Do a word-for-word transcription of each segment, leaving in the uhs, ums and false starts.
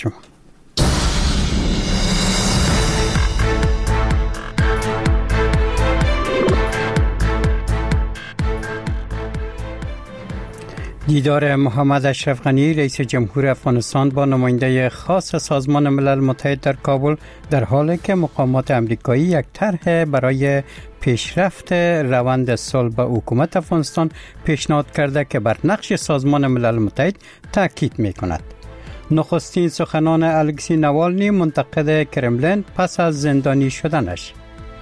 شما. دیدار محمد اشرف غنی رئیس جمهور افغانستان با نماینده خاص سازمان ملل متحد در کابل در حالی که مقامات امریکایی یک طرح برای پیشرفت روند صلح به حکومت افغانستان پیشنهاد کرده که بر نقش سازمان ملل متحد تاکید می‌کند. نخستین سخنان الکسی نوالنی منتقد کرملین پس از زندانی شدنش.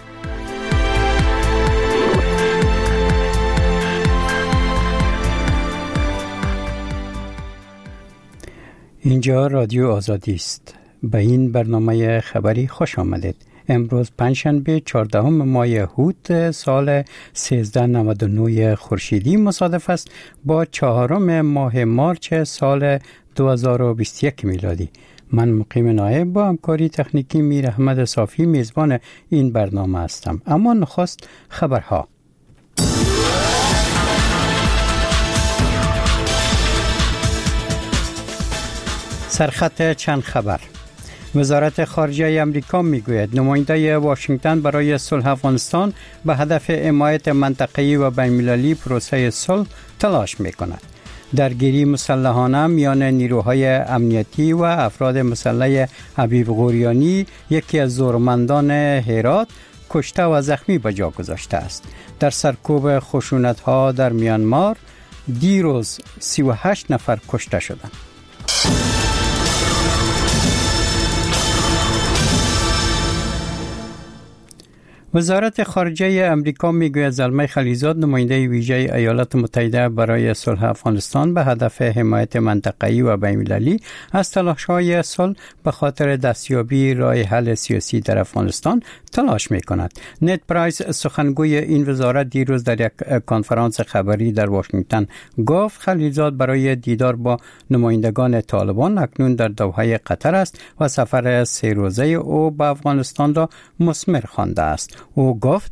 اینجا رادیو آزادی است. به این برنامه خبری خوش آمدید. امروز پنجشنبه چهاردهم ماه هوت سال سیزده نود و نه خورشیدی مصادف است با چهارم ماه مارچ سال دو هزار و بیست و یک میلادی. من مقیم نایب با همکاری تکنیکی میر احمد صافی میزبان این برنامه هستم. اما نخست خبرها. سرخط چند خبر. وزارت خارجه امریکا میگوید نماینده واشنگتن برای صلح افغانستان به هدف حمایت منطقه‌ای و بین‌المللی پروسه صلح تلاش میکند. درگیری مسلحانه میان نیروهای امنیتی و افراد مسلح حبیب غوریانی یکی از زورمندان هرات کشته و زخمی به جا گذاشته است. در سرکوب خشونت‌ها در میانمار دیروز سی و هشت نفر کشته شدند. وزارت خارجه امریکا میگوید زلمه خلیزاد نماینده ویژه ایالات متحده برای صلح افغانستان به هدف حمایت منطقه‌ای و بین‌المللی از تلاش‌های صلح به خاطر دستیابی راه حل سیاسی در افغانستان تلاش می‌کند. نت پرایس سخنگوی این وزارت دیروز در یک کنفرانس خبری در واشنگتن گفت خلیزاد برای دیدار با نمایندگان طالبان اکنون در دوحه قطر است و سفر سه روزه او به افغانستان را مثمر خوانده است. او گفت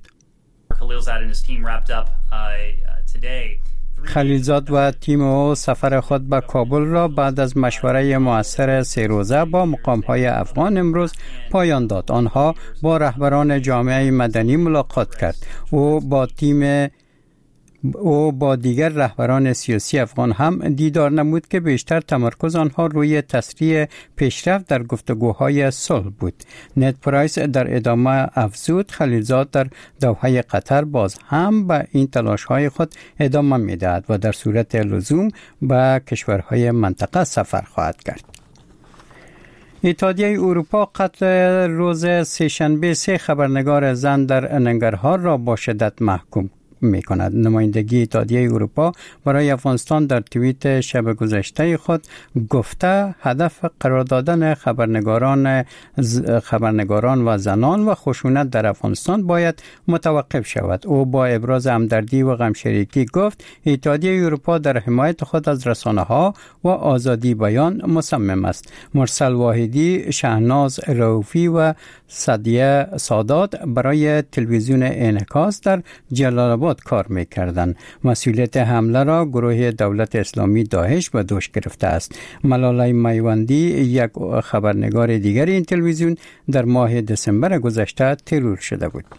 خلیلزاد و تیم او سفر خود به کابل را بعد از مشوره مؤثر سه روزه با مقام‌های افغان امروز پایان داد. آنها با رهبران جامعه مدنی ملاقات کرد. او با تیم او با دیگر رهبران سیاسی افغان هم دیدار نمود که بیشتر تمرکز آنها روی تسریع پیشرفت در گفتگوهای صلح بود. نت پرایس در ادامه افزود خلیلزاد در دوحه قطر باز هم به این تلاش‌های خود ادامه می‌دهد و در صورت لزوم به کشورهای منطقه سفر خواهد کرد. اتحادیه اروپا قتل روز سه‌شنبه سه خبرنگار زن در ننگرهار را با شدت محکوم می کند. نمایندگی اتحادیه اروپا برای افغانستان در توییت شب گذشته خود گفته هدف قرار دادن خبرنگاران خبرنگاران و زنان و خشونت در افغانستان باید متوقف شود. او با ابراز همدردی و غمشریکی گفت اتحادیه اروپا در حمایت خود از رسانه‌ها و آزادی بیان مصمم است. مرسل واحدی، شهناز رؤوفی و سعدیه سادات برای تلویزیون انعکاس در جلال آباد کار می‌کردند. مسئولیت حمله را گروه دولت اسلامی داعش به دوش گرفته است. ملالای میوندی یک خبرنگار دیگر این تلویزیون در ماه دسامبر گذشته ترور شده بود.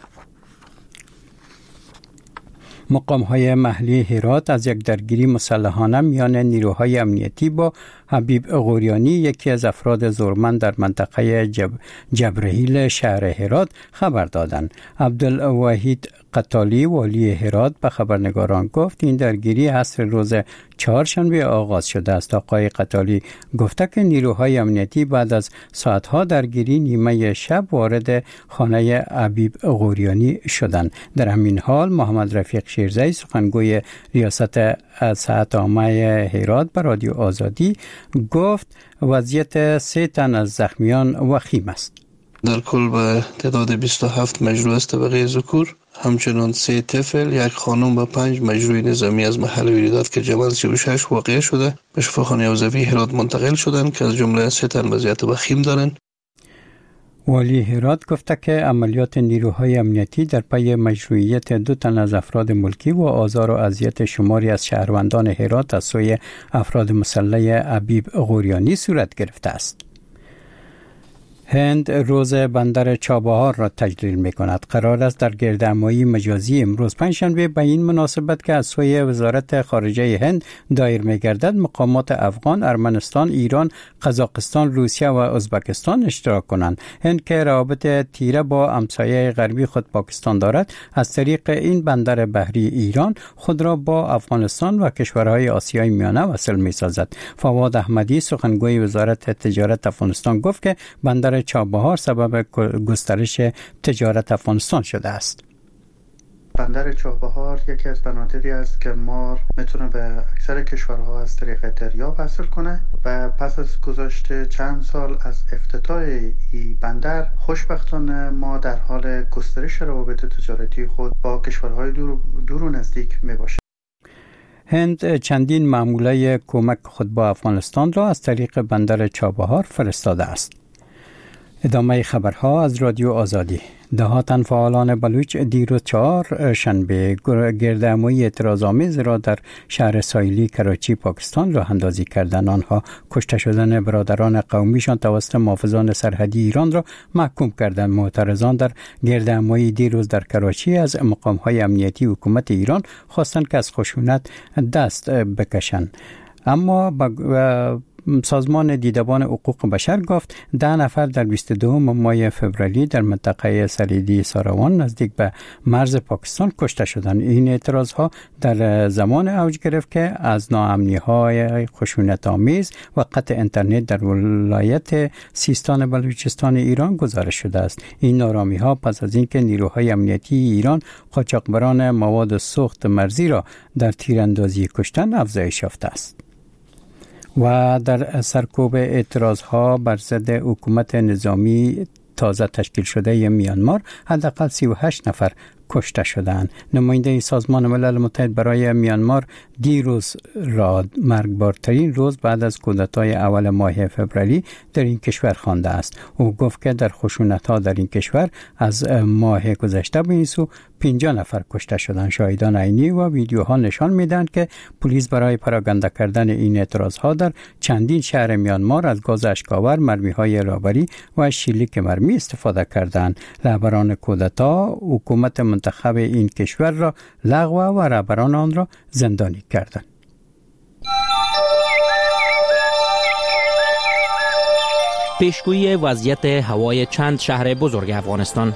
مقام‌های محلی هرات از یک درگیری مسلحانه میان نیروهای امنیتی با حبیب غوریانی یکی از افراد زورمند در منطقه جب... جبرهیل شهر هرات خبر دادند. عبدالوحید قتالی والی هرات به خبرنگاران گفت این درگیری عصر روز چهارشنبه آغاز شده است. آقای قتالی گفته که نیروهای امنیتی بعد از ساعتها درگیری نیمه شب وارد خانه حبیب غوریانی شدند. در همین حال محمد رفیق شیرزی سخنگوی ریاست صحت عامه هرات به رادیو آزادی گفت وضعیت سه تن از زخمیان وخیم است. در کل به تعداد بیست و هفت مجروح است طبقه ذکور، همچنان سه طفل، یک خانم و پنج مجروح نظامی از محل ویرادات که جمع سی و شش واقع شده به شفاخانه حوزوی هرات منتقل شدند که از جمله سه تن وضعیت وخیم دارند. والی هرات گفته که عملیات نیروهای امنیتی در پی مشروعیت دو تن از افراد ملکی و آزار و اذیت شماری از شهروندان هرات از سوی افراد مسلح حبیب غوریانی صورت گرفته است. هند روز بندر چابهار را تجلیل می کند. قرار است در گردهمایی مجازی امروز پنجشنبه به این مناسبت که از سوی وزارت خارجه هند دایر می گردد مقامات افغان، ارمنستان، ایران، قزاقستان، روسیه و ازبکستان اشتراک کنند. هند که روابط تیره با همسایه غربی خود پاکستان دارد، از طریق این بندر بحری ایران خود را با افغانستان و کشورهای آسیای میانه وصل می سازد. فواد احمدی سخنگوی وزارت تجارت افغانستان گفت که بندر چابهار سبب گسترش تجارت افغانستان شده است. بندر چابهار یکی از بنادری است که مار میتونه به اکثر کشورها از طریق دریا وصل کنه و پس از گذشت چند سال از افتتاح این بندر خوشبختانه ما در حال گسترش روابط تجارتی خود با کشورهای دور, دور و نزدیک میباشیم. هند چندین ماموله کمک خود با افغانستان را از طریق بندر چابهار فرستاده است. ادامه خبرها از رادیو آزادی. دهاتن فعالان بلوچ دیروز چهار شنبه گردهمایی اعتراض‌آمیز را در شهر ساحلی کراچی پاکستان راه اندازی کردند. آنها کشته شدن برادران قومیشان توسط محافظان سرحدی ایران را محکوم کردند. معترضان در گردهمایی دیروز در کراچی از مقام‌های امنیتی حکومت ایران خواستند که از خشونت دست بکشند. اما با سازمان دیدبان حقوق بشر گفت ده نفر در بیست و دو ماه فوریه در منطقه سلیدی ساروان نزدیک به مرز پاکستان کشته شدند. این اعتراض ها در زمان اوج گرفت که از ناامنی های خشونت آمیز و قطع اینترنت در ولایت سیستان بلوچستان ایران گزارش شده است. این نارامی ها پس از اینکه نیروهای امنیتی ایران قاچاقبران مواد سوخت مرزی را در تیراندازی کشتند افزایش یافته است. و در سرکوب اعتراضها بر ضد حکومت نظامی تازه تشکیل شده میانمار حداقل سی و هشت نفر کشته شدند. نماینده سازمان ملل متحد برای میانمار دیروز را مرگبارترین روز بعد از کودتای اول ماه فوریه در این کشور خوانده است. او گفت که در خشونت‌ها در این کشور از ماه گذشته به این سو پنجاه نفر کشته شدند. شاهدان عینی و ویدیوها نشان میدهند که پلیس برای پراگنده کردن این اعتراضها در چندین شهر میانمار از گاز اشک‌آور، مرمی‌های رابری و شلیک مرمی استفاده کردند. رهبران کودتا حکومت منتخب این کشور را لغو و رهبران آن را زندانی کردند. پیشگویی وضعیت هوای چند شهر بزرگ افغانستان.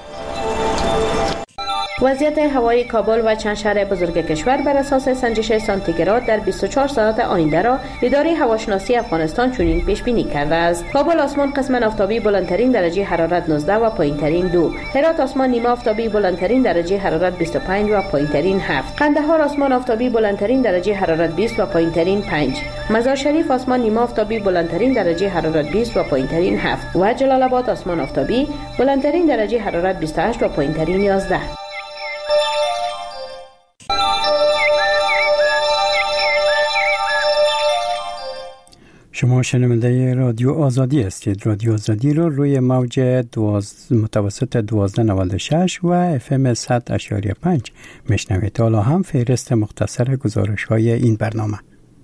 وضعیت هوایی کابل و چند شهر بزرگ کشور بر اساس سنجش سانتیگراد در بیست و چهار ساعت آینده را اداره هواشناسی افغانستان چنین پیش بینی کرده است. کابل آسمان قسماً آفتابی بلندترین درجه حرارت نوزده و پایینترین دو. هرات آسمان نیمه آفتابی بلندترین درجه حرارت بیست و پنج و پایینترین هفت. قندهار آسمان آفتابی بلندترین درجه حرارت بیست و پایینترین پنج. مزار شریف آسمان نیمه آفتابی بلندترین درجه حرارت بیست و پایینترین هفت. و جلال آباد آسمان آفتابی بلندترین درجه حرارت بیست و هشت و پایینترین یازده. شما شنونده رادیو آزادی هستید. رادیو آزادی رو روی موج دواز... متوسط دوازده نود و شش و اف ام صد اشاریه پنج میشنوید. حالا هم فهرست مختصر گزارش های این برنامه.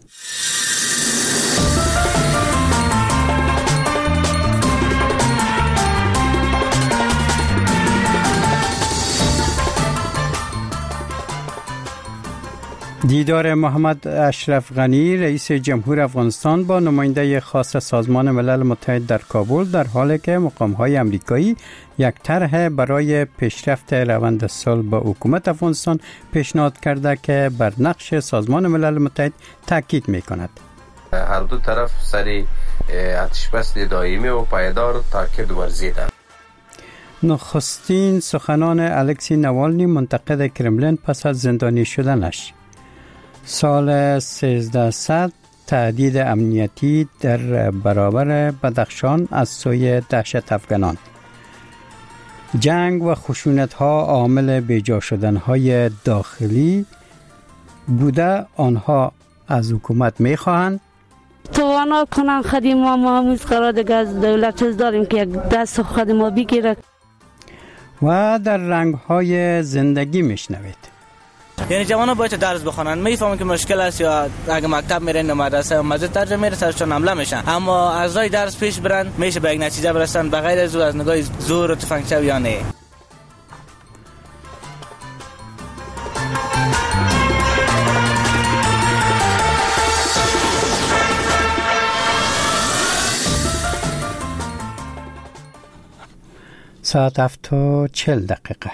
دیدار محمد اشرف غنی رئیس جمهور افغانستان با نماینده خاص سازمان ملل متحد در کابل در حالی که مقام‌های آمریکایی یک طرح برای پیشرفت روند صلح با حکومت افغانستان پیشنهاد کرده که بر نقش سازمان ملل متحد تاکید می‌کند. هر دو طرف سری آتش‌بس دائمی و پایدار تاکید ورزیدند. نخستین سخنان الکسی نوالنی منتقد کرملین پس از زندانی شدنش. سال سیزده صد تهدید امنیتی در برابر بدخشان از سوی دهشت افغانان. جنگ و خشونت ها عامل بیجا شدن های داخلی بوده. آنها از حکومت می خواهند توانا کنن خدیم ما ما همیز قرار دیگه از دولت چیز داریم که یک دست خود ما بگیره. و در رنگ های زندگی می شنوید. یعنی جوانان باید درس بخونن. میفهمن که مشکل است یا اگه مکتب میرن مدرسه مزه ترجمه میره سرشون حمله میشن، اما از راه درس پیش برن میشه به یک نتیجه برسن بغیر از از نگاه زور و تفنگچه یا نه. ساعت هفت و چل دقیقه.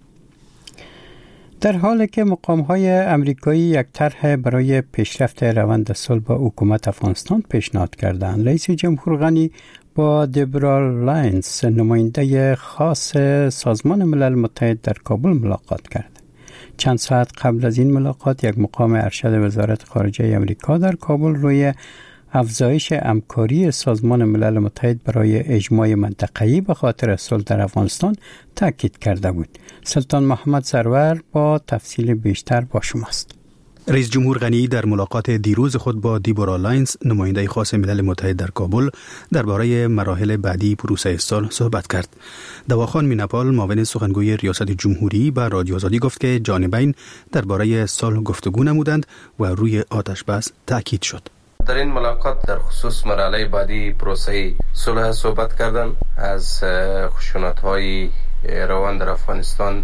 در حالی که مقام‌های امریکایی یک طرح برای پیشرفت روند صلح با حکومت افغانستان پیشنهاد کردند، رئیس جمهور غنی با دبرا لاینز نماینده خاص سازمان ملل متحد در کابل ملاقات کرد. چند ساعت قبل از این ملاقات یک مقام ارشد وزارت خارجه آمریکا در کابل روی افزایش همکاری سازمان ملل متحد برای اجماع منطقه‌ای به خاطر صلح در افغانستان تاکید کرده بود. سلطان محمد سرور با تفصیل بیشتر با شماست. رئیس جمهور غنی در ملاقات دیروز خود با دیبورا لاینز نماینده خاص ملل متحد در کابل درباره مراحل بعدی پروسه صلح صحبت کرد. دواخان میناپال معاون سخنگوی ریاست جمهوری به رادیو آزادی گفت که جانبین درباره صلح گفتگو نمودند و روی آتش بس تاکید شد. در این ملاقات در خصوص مرحله بعدی پروسه صلح صحبت کردن. از خشونت‌های روان در افغانستان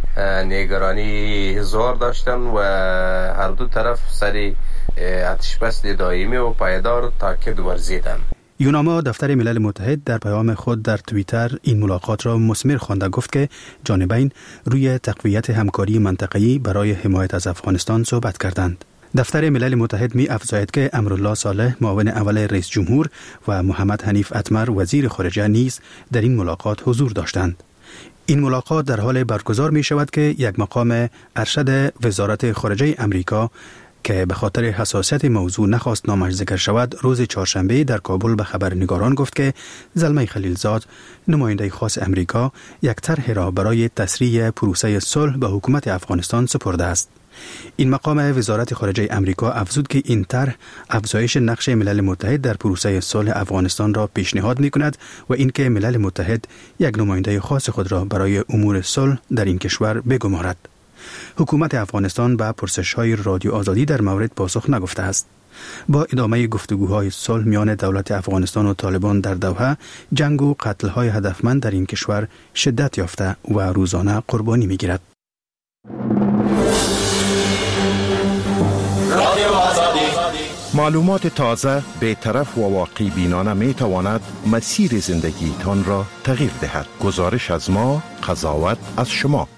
نگرانی هزار داشتن و هر دو طرف سری آتش بس دائمی و پایدار تاکید ورزیدند. یوناما دفتر ملل متحد در پیام خود در توییتر این ملاقات را مثمر خوانده، گفت که جانبین روی تقویت همکاری منطقه‌ای برای حمایت از افغانستان صحبت کردند. دفتر ملل متحد می افزاید که امرالله صالح معاون اول رئیس جمهور و محمد حنیف اتمر وزیر خارجه نیز در این ملاقات حضور داشتند. این ملاقات در حال برگزار می شود که یک مقام ارشد وزارت خارجه امریکا که به خاطر حساسیت موضوع نخواست نامش ذکر شود، روز چهارشنبه در کابل به خبرنگاران گفت که زلمه خلیلزاد نماینده خاص امریکا یک طرح را برای تسریع پروسه صلح به حکومت افغانستان سپرده است. این مقام وزارت خارجه امریکا افزود که این طرح افزایش نقش ملل متحد در پروسه صلح افغانستان را پیشنهاد می کند و اینکه ملل متحد یک نماینده خاص خود را برای امور صلح در این کشور بگمارد. حکومت افغانستان به پرسش‌های رادیو آزادی در مورد پاسخ نگفته است. با ادامه گفتگوهای صلح میان دولت افغانستان و طالبان در دوحه، جنگ و قتل‌های هدفمند در این کشور شدت یافته و روزانه قربانی می‌گیرد. معلومات تازه، بی‌طرف و واقعی بینانه می تواند مسیر زندگی تان را تغییر دهد. گزارش از ما، قضاوت از شما.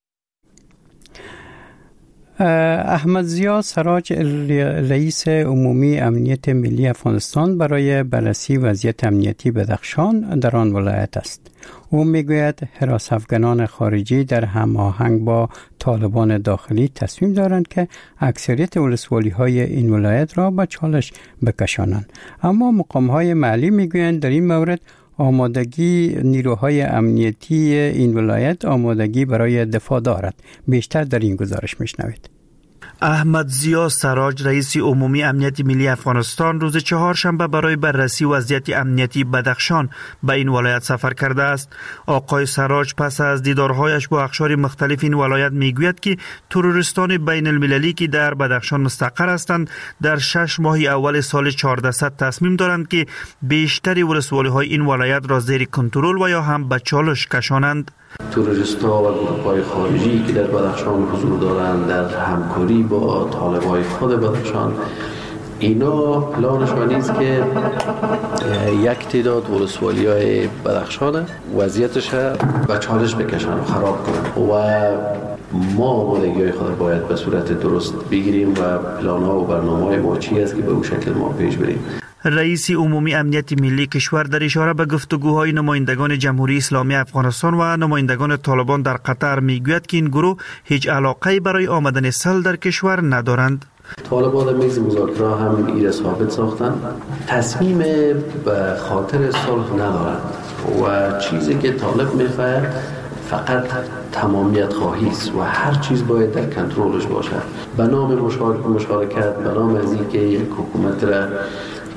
احمد ضیا سراج رئیس عمومی امنیت ملی افغانستان برای بررسی وضعیت امنیتی بدخشان در آن ولایت است. او میگوید حراس افغانان خارجی در هماهنگ با طالبان داخلی تصمیم دارند که اکثریت ولسوالی های این ولایت را به چالش بکشانند، اما مقام های محلی میگویند در این مورد آمادگی نیروهای امنیتی این ولایت آمادگی برای دفاع دارد. بیشتر در این گزارش میشنوید. احمد ضیا سراج رئیس عمومی امنیت ملی افغانستان روز چهارشنبه برای بررسی وضعیت امنیتی بدخشان به این ولایت سفر کرده است. آقای سراج پس از دیدارهایش با اقشار مختلف این ولایت میگوید که تروریستان بین المللی که در بدخشان مستقر هستند در شش ماه اول سال چهاردهصد تصمیم دارند که بیشتر ولسوالی های این ولایت را زیر کنترل و یا هم به چالش کشانند. تروریست‌ها و گروه‌های خارجی که در بدخشان حضور دارند در همکاری با طالب‌های خود بدخشان، اینا پلانشان نیست که یک تعداد ولسوالی‌های بدخشان وضعیتش به چالش بکشن و خراب کنن و ما آمادگی‌های خود باید به صورت درست بگیریم و پلان‌ها و برنامه‌های ما چی است که به اون شکل ما پیش بریم. رئیس عمومی امنیت ملی کشور در اشاره به گفتگوهای نمایندگان جمهوری اسلامی افغانستان و نمایندگان طالبان در قطر میگوید که این گروه هیچ علاقه‌ای برای آمدن صلح در کشور ندارند. طالبان در میز مذاکره هم این ثابت ساختند تصمیم به خاطر صلح ندارند و چیزی که طالب میخواد فقط تمامیت خواهی است و هر چیز باید در کنترلش باشد. به نام مشارکت، به نام از اینکه یک حکومت را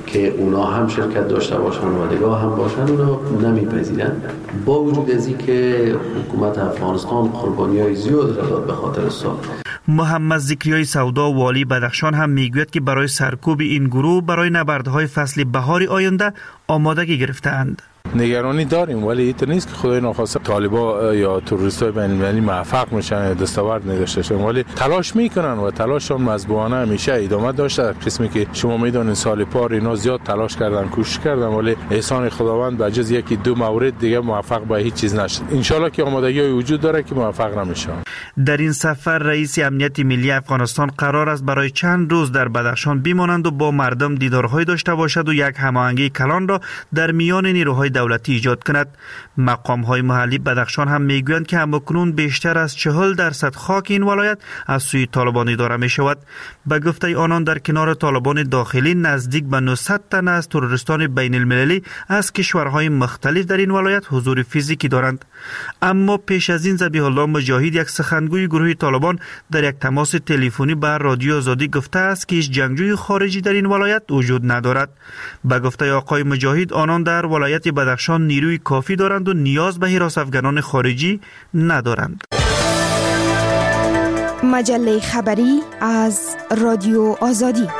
که اونا هم شرکت داشته باشن و نگاه هم باشن اونا نمیپذیرن. با وجود از این که حکومت افغانستان قربانی‌های زیاد را داد به خاطر سال. محمد ذکریای سودا والی بدخشان هم میگوید که برای سرکوب این گروه برای نبردهای فصل بهاری آینده آمادگی گرفته‌اند. نگرانی داریم ولی اینطور نیست که خدای ناخواسته طالبا یا تروریستای بین المللی موفق میشن دستاورد نداشته شن، ولی تلاش میکنن و تلاششون مضبوطانه همیشه ادامه داشته. در قسمی که شما میدونین سال پار اینا زیاد تلاش کردن، کوشش کردن، ولی احسان خداوند به جز یکی دو مورد دیگه موفق به هیچ چیز نشد. ان شاءالله که آمادگی وجود داره که موفق نمیشن. در این سفر رئیس امنیت ملی افغانستان قرار است برای چند روز در بدخشان بمانند و با مردم دیدارهای داشته باشد و یک هماهنگی کلان را در میان نیروهای دولتی ایجاد کند. مقام‌های محلی بدخشان هم میگویند که همکنون بیشتر از چهل درصد خاک این ولایت از سوی طالبان اداره می شود. به گفته آنان در کنار طالبان داخلی نزدیک به نهصد تن از تروریستان بین المللی از کشورهای مختلف در این ولایت حضور فیزیکی دارند. اما پیش از این ذبیح الله مجاهد یک سخنگوی گروه طالبان در یک تماس تلفنی به رادیو آزادی گفته است که هیچ جنگجوی خارجی در این ولایت وجود ندارد. به گفته آقای مجاهد آنان در ولایت بدخشان نیروی کافی دارند و نیاز به حراس افغانان خارجی ندارند. مجله خبری از رادیو آزادی.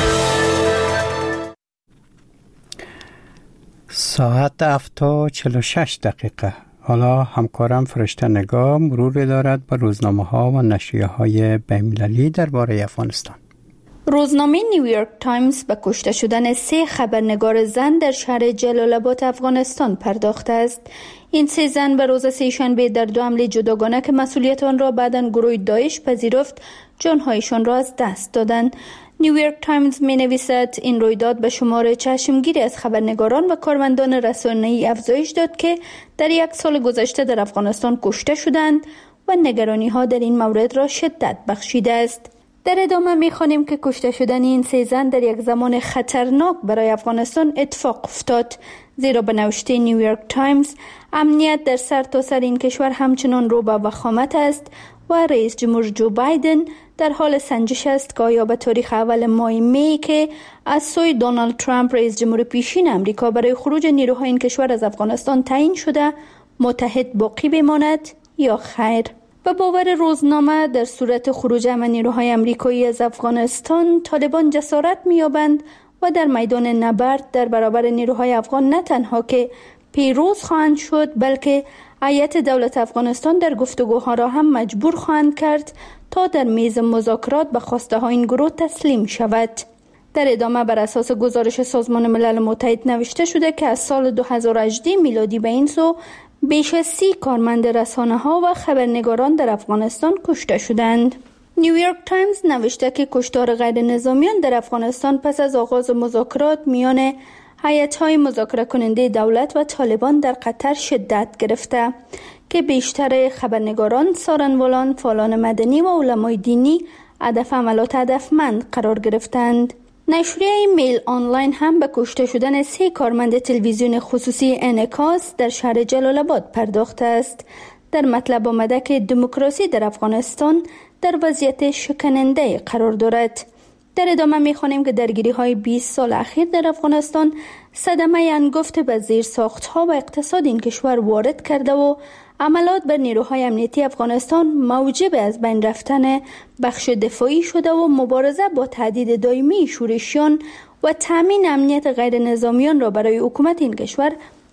ساعت هفت و چهل و شش دقیقه. حالا همکارم فرشته نگاه مرور دارد به روزنامه ها و نشریه های بین‌المللی درباره افغانستان. روزنامه نیویورک تایمز به کشته شدن سه خبرنگار زن در شهر جلال آباد افغانستان پرداخته است. این سه زن به روز سه‌شنبه در دو حمله جداگانه که مسئولیت آن را بعداً گروه داعش پذیرفت جانهایشان را از دست دادند. نیویورک تایمز می نویسد این رویداد به شمار چشمگیری از خبرنگاران و کارمندان رسانه‌ای افزایش داد که در یک سال گذشته در افغانستان کشته شدند و نگرانی ها در این مورد را شدت بخشیده است. در ادامه می‌خوانیم که کشته شدن این سه زن در یک زمان خطرناک برای افغانستان اتفاق افتاد، زیرا به نوشته نیویورک تایمز امنیت در سرتاسر این کشور همچنان رو به وخامت است و رئیس جمهور جو بایدن در حال سنجش است که آیا به تاریخ اول ماه می که از سوی دونالد ترامپ رئیس جمهور پیشین امریکا برای خروج نیروهای این کشور از افغانستان تعیین شده متحد باقی بماند یا خیر. به باور روزنامه در صورت خروج همه نیروهای امریکایی از افغانستان طالبان جسارت می‌یابند و در میدان نبرد در برابر نیروهای افغان نه تنها که پیروز خواهند شد بلکه هیئت دولت افغانستان در گفتگوها را هم مجبور خواهند کرد تا در میز مذاکرات به خواسته های این گروه تسلیم شود. در ادامه بر اساس گزارش سازمان ملل متحد نوشته شده که از سال دو هزار و هجده میلادی به این سو بیش از سی کارمند رسانه‌ها و خبرنگاران در افغانستان کشته شدند. نیویورک تایمز نوشته که کشتار غیر نظامیان در افغانستان پس از آغاز مذاکرات میان هیئت‌های مذاکره کننده دولت و طالبان در قطر شدت گرفته که بیشتر خبرنگاران، سارنوالان، فعالان مدنی و علمای دینی هدف عملات هدفمند قرار گرفتند. نشریه میل آنلاین هم به کشته شدن سه کارمند تلویزیون خصوصی انعکاس در شهر جلال آباد پرداخته است. در مطلب آمده که دموکراسی در افغانستان در وضعیت شکننده قرار دارد. در ادامه می‌خوانیم که درگیری‌های بیست سال اخیر در افغانستان صدمه انگفت به زیرساخت‌ها و اقتصاد این کشور وارد کرده و عملات بر نیروهای امنیتی افغانستان موجب از بین رفتن بخش دفاعی شده و مبارزه با تهدید دائمی شورشیان و تامین امنیت غیر نظامیان را برای حکومت این کشور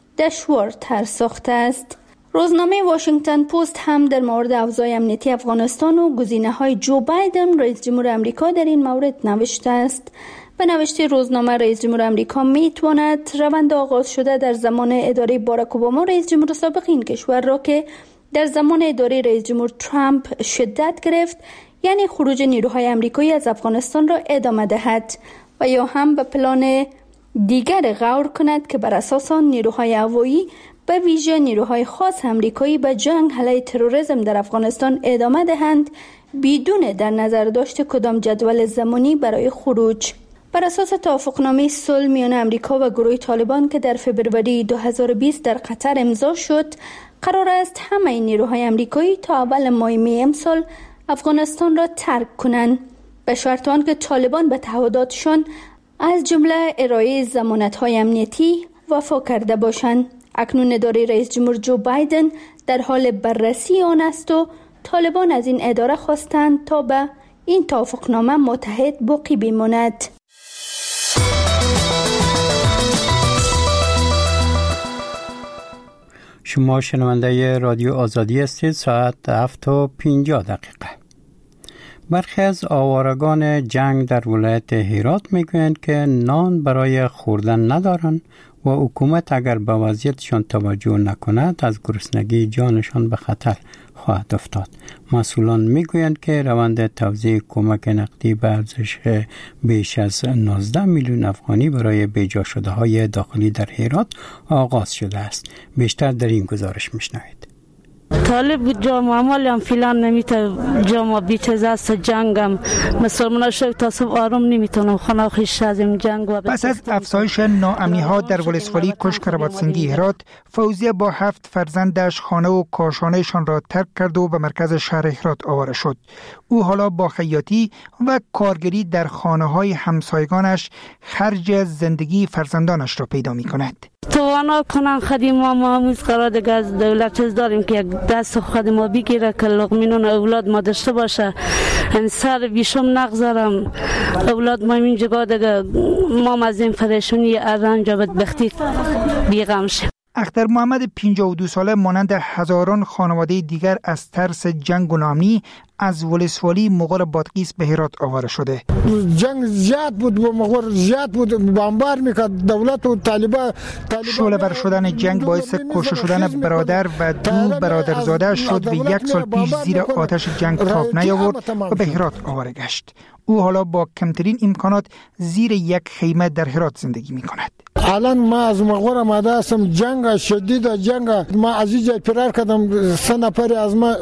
دشوارتر ساخته است. روزنامه واشنگتن پست هم در مورد اوضاع امنیتی افغانستان و گزینه‌های جو بایدن رئیس جمهور آمریکا در این مورد نوشته است. به نوشته روزنامه رئیس جمهور آمریکا میتواند روند آغاز شده در زمان اداره باراک اوباما رئیس جمهور سابق این کشور را که در زمان اداره رئیس جمهور ترامپ شدت گرفت، یعنی خروج نیروهای آمریکایی از افغانستان را ادامه دهد و یا هم به پلان دیگر غور کند که بر اساس آن نیروهای هوایی به ویژه نیروهای خاص آمریکایی به جنگ علیه تروریسم در افغانستان ادامه دهند بدون در نظر داشت کدام جدول زمانی برای خروج. بر اساس توافقنامه صلح میان آمریکا و گروه طالبان که در فوریه دو هزار و بیست در قطر امضا شد، قرار است همه نیروهای آمریکایی تا اول ماه می امسال افغانستان را ترک کنند به شرط آنکه طالبان به تعهداتشان از جمله ارائه ضمانت‌های امنیتی وفا کرده باشند. اکنون اداره رئیس جمهور جو بایدن در حال بررسی آن است و طالبان از این اداره خواستند تا به این توافقنامه متحد باقی بماند. شما شنونده رادیو آزادی هستید. ساعت هفت و پنجاه دقیقه. برخی از آوارگان جنگ در ولایت هرات میگویند که نان برای خوردن ندارند و حکومت اگر به وضعیتشان توجه نکند از گرسنگی جانشان به خطر خواهد افتاد. مسئولان میگویند که روند توزیع کمک نقدی به ارزش بیش از نوزده میلیون افغانی برای بیجا شده های داخلی در هرات آغاز شده است. بیشتر در این گزارش میشنوید. طالب جامعه مالی هم فیلان نمیته جامعه بیچز است جنگم مسلمان شد تا صبح آروم نمیتونم خانه خیش از این جنگ و پس از افزایش ناامنی ها در ولسوالی کشک رباطسنگی هرات، فوزیه با هفت فرزندش خانه و کاشانهشان را ترک کرد و به مرکز شهر هرات آواره شد. او حالا با خیاطی و کارگری در خانه های همسایگانش خرج زندگی فرزندانش را پیدا می کند. توانا کنن خدیم ما معموز قرار دیگه از دولت چیز داریم که یک دست خود ما بگیره که لقمینون اولاد ما داشته باشه. این سر بیشم نگذارم اولاد ما این جگاه دیگه ما از این پریشانی ارنج و بدبختی بیغم شه. اختر محمد پنجاه و دو ساله مانند هزاران خانواده دیگر از ترس جنگ و ناامنی از ولسوالی مغول بادغیس به هرات آواره شده. جنگ زیاد بود و مغول زیاد بود، بمبار میکرد دولت و طالبان. شعله ور شدن جنگ باعث کشته شدن برادر و دو برادرزاده شد و یک سال پیش زیر آتش جنگ تاب نیاورد و به هرات آواره گشت. او حالا با کمترین امکانات زیر یک خیمه در هرات زندگی میکند. الان ما از مغول آمده هستم، جنگ شدید، جنگ ما از اینجا فرار کردم، سه نفر از ما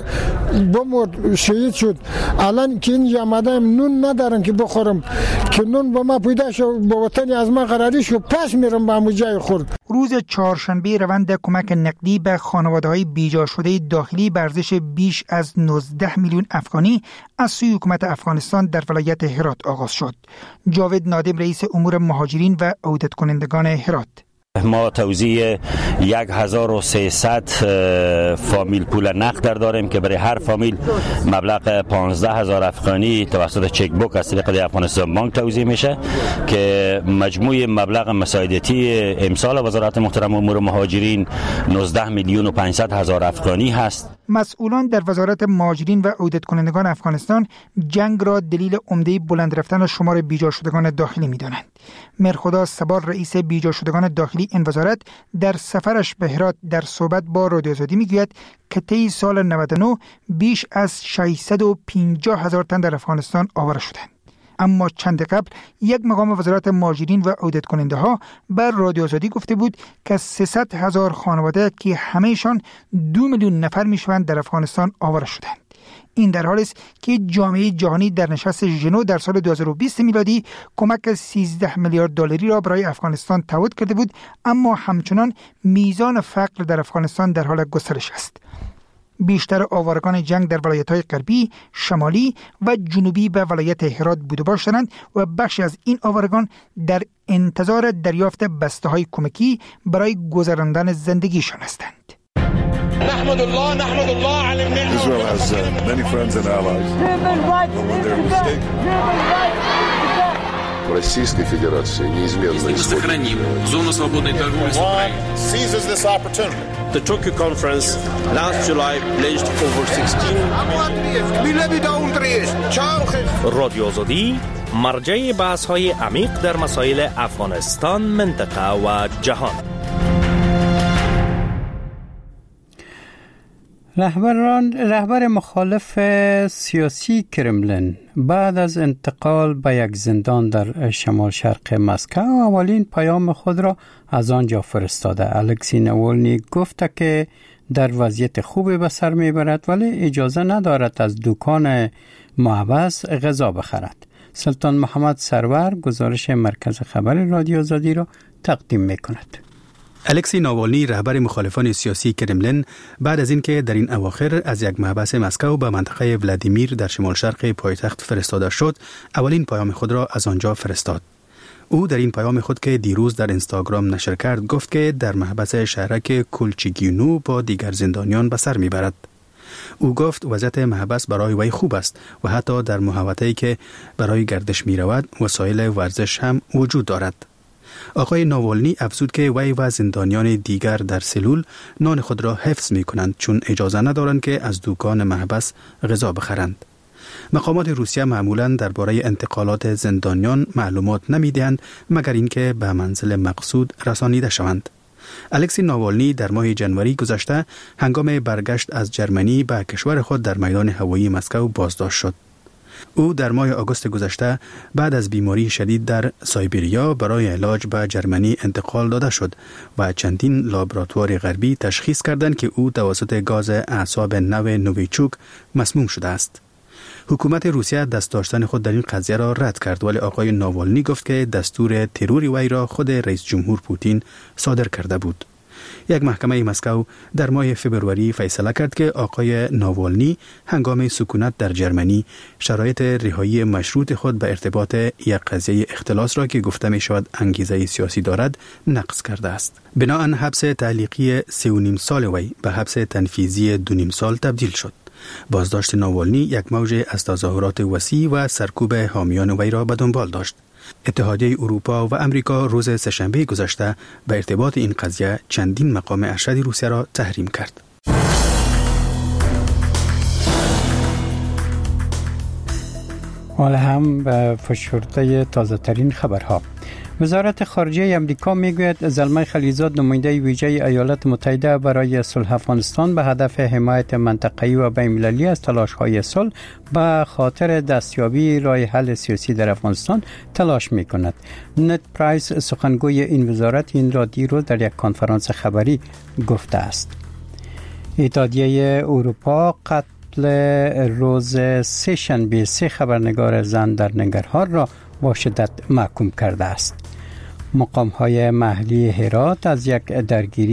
بمرد شهید شد. الان که اینجا آمدم نون ندارم که بخورم، که نون با ما پیدا شد با وطن از ما قراری شد، پس میرم به همون جای خورد. روز چهارشنبه روند کمک نقدی به خانواده‌های بیجا شده داخلی به ارزش بیش از نوزده میلیون افغانی از سوی حکومت افغانستان در ولایت هرات آغاز شد. جاوید نادم رئیس امور مهاجرین و عودت کنندگان هرات: ما توزیع یک هزار و سیصد فامیل پول نقد داریم که برای هر فامیل مبلغ پانزده هزار افغانی توسط چک بوک از طریق افغانستان بانک توزیع میشه که مجموع مبلغ مساعدتی امسال وزارت محترم امور مهاجرین نوزده میلیون و پانصد هزار افغانی هست. مسئولان در وزارت مهاجرین و عودت کنندگان افغانستان جنگ را دلیل عمده بلند رفتن شمار بیجا شدگان داخلی می‌دانند. مرخدا سبار رئیس بیجا شدگان داخلی این وزارت در سفرش به هرات در صحبت با رادیو آزادی میگوید که طی سال نود و نه بیش از ششصد و پنجاه هزار تن در افغانستان آواره شدند. اما چند قبل یک مقام وزارت مهاجرین و عودت کننده ها بر رادیو آزادی گفته بود که سیصد هزار خانواده که همهشان دو میلیون نفر میشوند در افغانستان آواره شدند. این در حالی است که جامعه جهانی در نشست ژنو در سال دو هزار و بیست میلادی کمک سیزده میلیارد دلاری را برای افغانستان تعهد کرده بود، اما همچنان میزان فقر در افغانستان در حال گسترش است. بیشتر آوارگان جنگ در ولایت‌های غربی، شمالی و جنوبی به ولایت هرات بوده باشند و بخشی از این آوارگان در انتظار دریافت بسته‌های کمکی برای گذراندن زندگیشان هستند. نحمد الله نحمد الله على النعمة. Israel has uh, many friends and allies. Российской Федерации неизменно исходит. Зону свободной торговли с Украиной seizes this opportunity. The Tokyo conference last July pledged over sixteen. رادیو آزادی مرجع بحث‌های عمیق در مسائل افغانستان، منطقه و جهان. رهبران رهبر مخالف سیاسی کرملین بعد از انتقال به یک زندان در شمال شرق مسکو اولین پیام خود را از آنجا فرستاده. الکسی ناولنی گفت که در وضعیت خوبی به سر میبرد ولی اجازه ندارد از دکان محبس غذا بخرد. سلطان محمد سرور گزارش مرکز خبر رادیو آزادی را تقدیم میکند. الکسی ناوالنی رهبر مخالفان سیاسی کرملین بعد از اینکه در این اواخر از یک محبس مسکو به منطقه ولادیمیر در شمال شرق پایتخت فرستاده شد، اولین پیام خود را از آنجا فرستاد. او در این پیام خود که دیروز در اینستاگرام نشر کرد گفت که در محبس شهرک کلچیگینو با دیگر زندانیان به سر میبرد. او گفت وضعیت محبس برای وی خوب است و حتی در محوطه‌ای که برای گردش می رود وسایل ورزش هم وجود دارد. آقای ناولنی افزود که وی و زندانیان دیگر در سلول نان خود را حفظ می کنند چون اجازه ندارند که از دکان محبس غذا بخرند. مقامات روسیه معمولاً درباره انتقالات زندانیان معلومات نمی دهند مگر اینکه به منزل مقصود رسانیده شوند. الکسی ناوالنی در ماه جنوری گذشته هنگام برگشت از جرمنی به کشور خود در میدان هوایی مسکو بازداشت شد. او در ماه آگوست گذشته بعد از بیماری شدید در سایبریا برای علاج به جرمنی انتقال داده شد و چندین لابراتوار غربی تشخیص کردند که او توسط گاز اعصاب نو نوویچوک مسموم شده است. حکومت روسیه دست داشتن خود در این قضیه را رد کرد ولی آقای ناوالنی گفت که دستور تروری وی را خود رئیس جمهور پوتین صادر کرده بود. یک محکمه مسکو در ماه فبروری فیصله کرد که آقای ناوالنی هنگام سکونت در جرمنی شرایط رهایی مشروط خود به ارتباط یک قضیه اختلاس را که گفته می شود انگیزه سیاسی دارد نقض کرده است. بناهن حبس تعلیقی سه و نیم سال وی به حبس تنفیذی دو نیم سال تبدیل شد. بازداشت ناوالنی یک موج از تظاهرات وسیع و سرکوب حامیان وی را به دنبال داشت. اتحادیه اروپا و امریکا روز سه‌شنبه گذشته به ارتباط این قضیه چندین مقام ارشد روسیه را تحریم کرد. حالا هم به فشرده تازه ترین خبرها. وزارت خارجه امریکا میگوید زلمه خلیلزاد نماینده ویژه ایالات متحده برای صلح افغانستان به هدف حمایت منطقه‌ای و بین‌المللی از تلاش‌های صلح به خاطر دستیابی راه حل سیاسی در افغانستان تلاش می‌کند. نت پرایس سخنگوی این وزارت این را دیروز در یک کنفرانس خبری گفته است. اتحادیه اروپا قتل روز سه شنبه سه خبرنگار زن در ننگرهار را با شدت محکوم کرده است. مقام‌های محلی هرات از یک درگیری